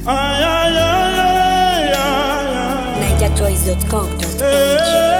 NigerChoice.com.ng.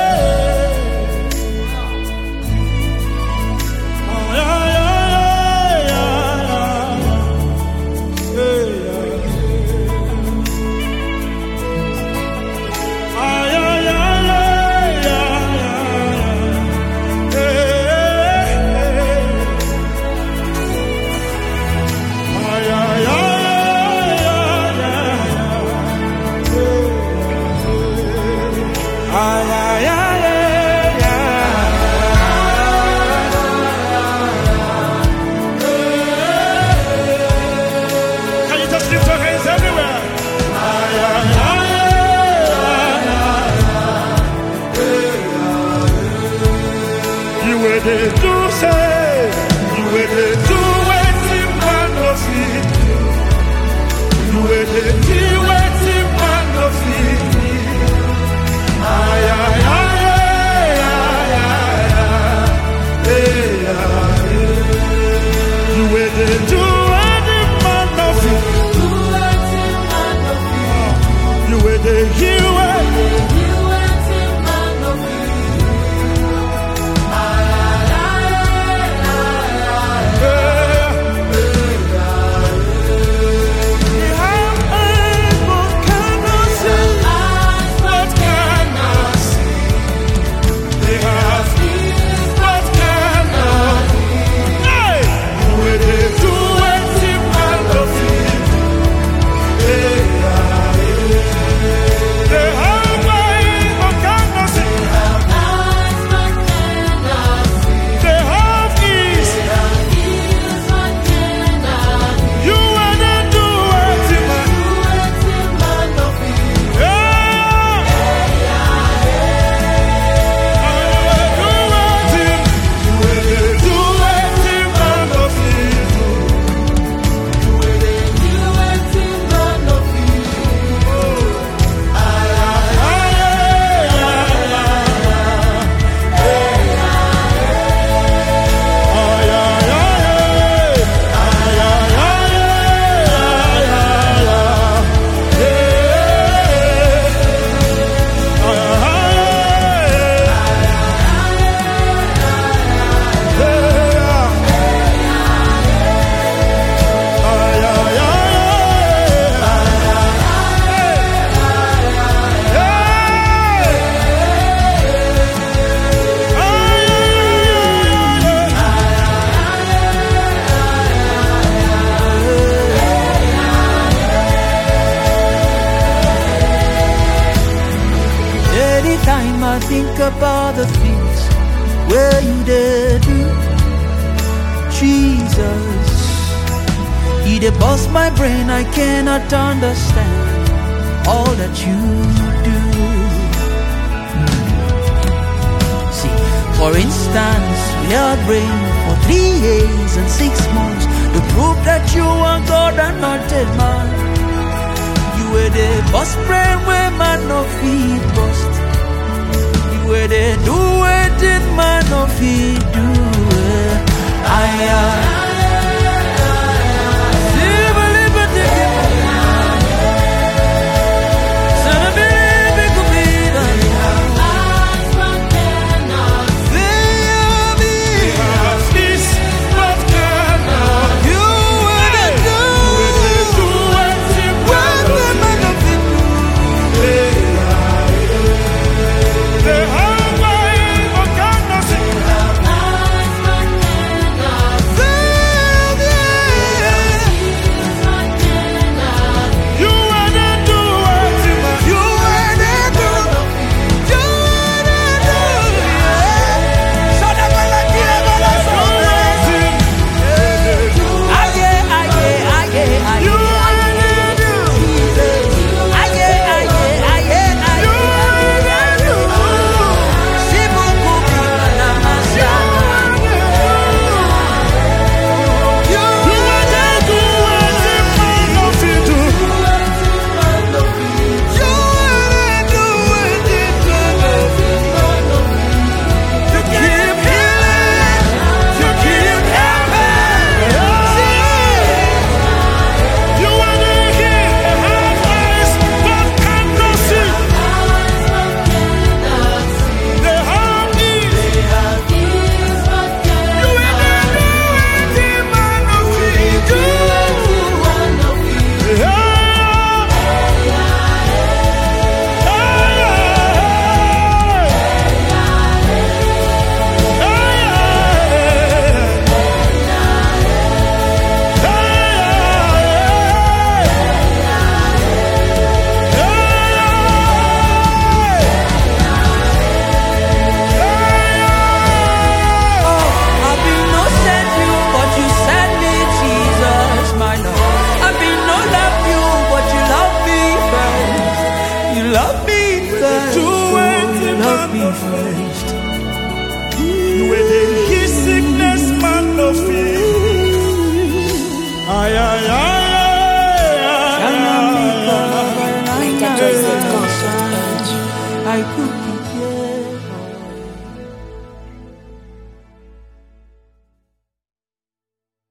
I think about the things where you did do, Jesus. He did bust my brain, I cannot understand all that you do. See, for instance, we had rain for 3 years and 6 months to prove that you are God and not a man. You were the bust brain where man no feet bust. Where they do it in man of he do it. Hey! refreshed. You were the heal sickness man no feel. Ay, ay, ay, I could